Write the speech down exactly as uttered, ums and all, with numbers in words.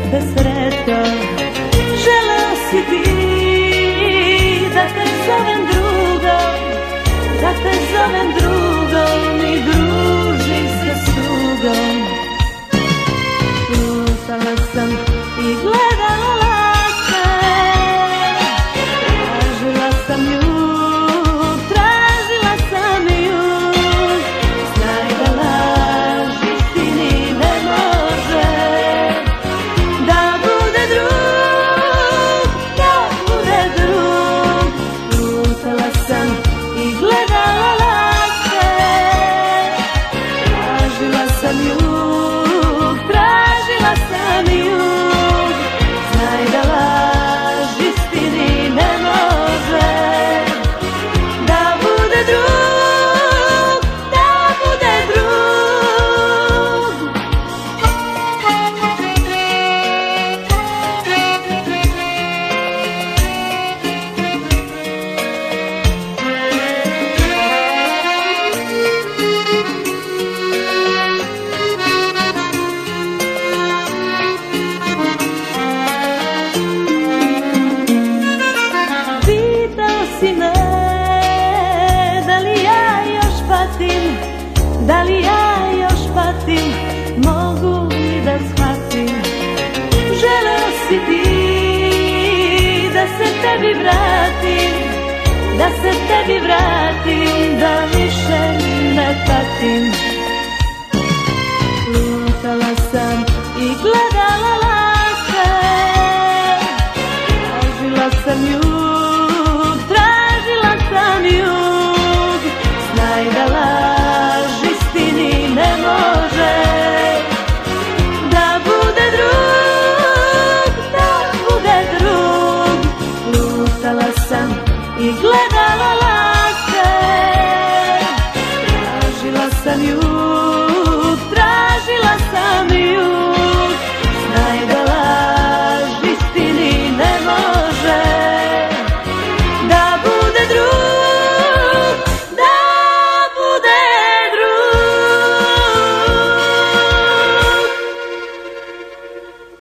bez sreta. Želeo si ti da te zovem drugom, da te zovem drugom i družim se s drugom. Lutala sam i gledala lase, tražila sam jug, tražila sam jug. Znaj da laž istini ne može da bude drug, da bude drug. Lutala sam i gledala lase, tražila sam jug, tražila sam jug. Znaj da laž istini ne može da bude drug, da bude drug. Pitao si me da li ja još patim, da li ja još patim, mogu li da shvatim. Želeo si ti da se tebi vratim, da se tebi vratim, da više ne patim.